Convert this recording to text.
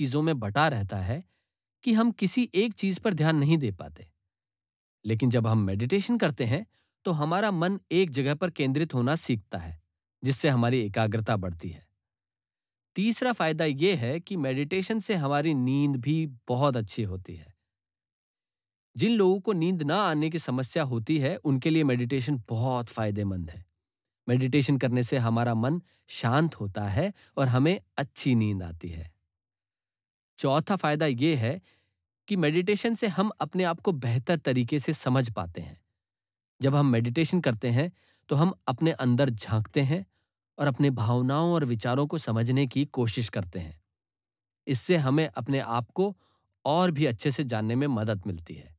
चीजों में बटा रहता है कि हम किसी एक चीज पर ध्यान नहीं दे पाते। लेकिन जब हम मेडिटेशन करते हैं तो हमारा मन एक जगह पर केंद्रित होना सीखता है, जिससे हमारी एकाग्रता बढ़ती है। तीसरा फायदा यह है कि मेडिटेशन से हमारी नींद भी बहुत अच्छी होती है। जिन लोगों को नींद ना आने की समस्या होती है, उनके लिए मेडिटेशन बहुत फायदेमंद है। मेडिटेशन करने से हमारा मन शांत होता है और हमें अच्छी नींद आती है। चौथा फायदा यह है कि मेडिटेशन से हम अपने आप को बेहतर तरीके से समझ पाते हैं। जब हम मेडिटेशन करते हैं तो हम अपने अंदर झांकते हैं और अपने भावनाओं और विचारों को समझने की कोशिश करते हैं। इससे हमें अपने आप को और भी अच्छे से जानने में मदद मिलती है।